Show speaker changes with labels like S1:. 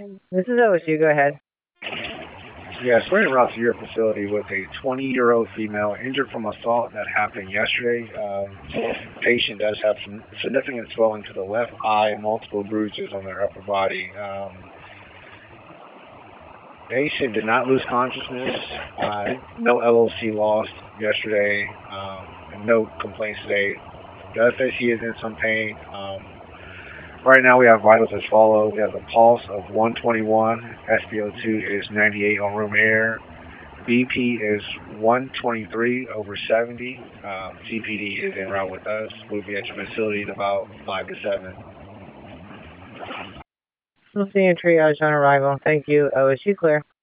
S1: This is OSU. Go ahead.
S2: Yes, we're en route to your facility with a 20-year-old female injured from assault that happened yesterday. Patient does have some significant swelling to the left eye and multiple bruises on their upper body. Patient did not lose consciousness. No LOC lost yesterday. And no complaints today. Does say she is in some pain. Right now we have vitals as follows. We have a pulse of 121. SpO2 is 98 on room air. BP is 123 over 70. CPD is en route with us. We'll be at your facility in about 5 to 7.
S1: We'll see you in triage on arrival. Thank you. OSU clear.